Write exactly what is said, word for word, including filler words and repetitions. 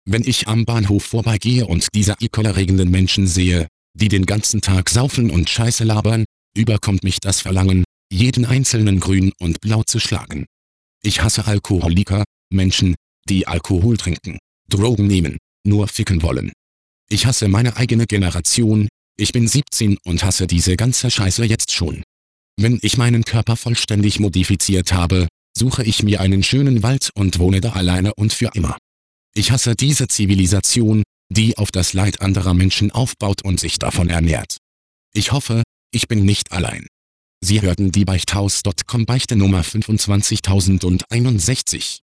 Wenn ich am Bahnhof vorbeigehe und diese ekelerregenden Menschen sehe, die den ganzen Tag saufen und Scheiße labern, überkommt mich das Verlangen, jeden einzelnen grün und blau zu schlagen. Ich hasse Alkoholiker, Menschen, die Alkohol trinken, Drogen nehmen, nur ficken wollen. Ich hasse meine eigene Generation, ich bin siebzehn und hasse diese ganze Scheiße jetzt schon. Wenn ich meinen Körper vollständig modifiziert habe, suche ich mir einen schönen Wald und wohne da alleine und für immer. Ich hasse diese Zivilisation, die auf das Leid anderer Menschen aufbaut und sich davon ernährt. Ich hoffe, ich bin nicht allein. Sie hörten die Beichthaus Punkt com Beichte Nummer fünfundzwanzigtausendeinundsechzig.